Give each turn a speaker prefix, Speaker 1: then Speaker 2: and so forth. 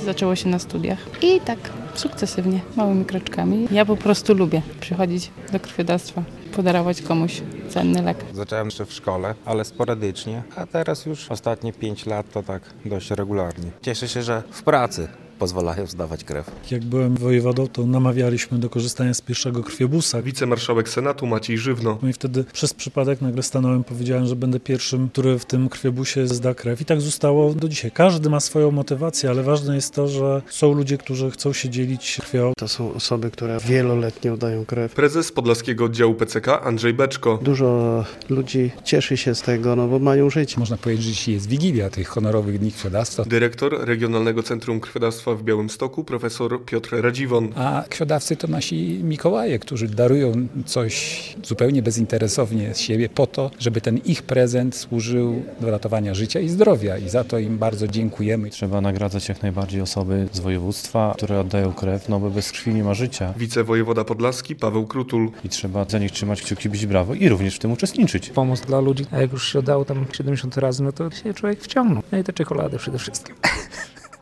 Speaker 1: zaczęło się na studiach. I tak sukcesywnie, małymi kroczkami. Ja po prostu lubię przychodzić do krwiodawstwa, podarować komuś cenny lek.
Speaker 2: Zacząłem jeszcze w szkole, ale sporadycznie, a teraz już ostatnie 5 lat to tak dość regularnie. Cieszę się, że w pracy pozwalają zdawać krew.
Speaker 3: Jak byłem wojewodą, to namawialiśmy do korzystania z pierwszego krwiobusa.
Speaker 4: Wicemarszałek Senatu Maciej Żywno.
Speaker 3: No i wtedy przez przypadek nagle stanąłem, powiedziałem, że będę pierwszym, który w tym krwiobusie zda krew. I tak zostało do dzisiaj. Każdy ma swoją motywację, ale ważne jest to, że są ludzie, którzy chcą się dzielić krwią.
Speaker 5: To są osoby, które wieloletnie oddają krew.
Speaker 4: Prezes Podlaskiego Oddziału PCK Andrzej Beczko.
Speaker 5: Dużo ludzi cieszy się z tego, no bo mają życie.
Speaker 6: Można powiedzieć, że dzisiaj jest wigilia tych honorowych dni krwiodawstwa.
Speaker 4: Dyrektor Regionalnego Centrum Krwiodawstwa w Białymstoku profesor Piotr Radziwon.
Speaker 6: A krwiodawcy to nasi Mikołaje, którzy darują coś zupełnie bezinteresownie z siebie po to, żeby ten ich prezent służył do ratowania życia i zdrowia. I za to im bardzo dziękujemy.
Speaker 7: Trzeba nagradzać jak najbardziej osoby z województwa, które oddają krew, no bo bez krwi nie ma życia.
Speaker 4: Wicewojewoda podlaski Paweł Krutul.
Speaker 7: I trzeba za nich trzymać kciuki, bić brawo i również w tym uczestniczyć.
Speaker 8: Pomoc dla ludzi, a jak już się oddało tam 70 razy, no to się człowiek wciągnął. No i te czekolady przede wszystkim.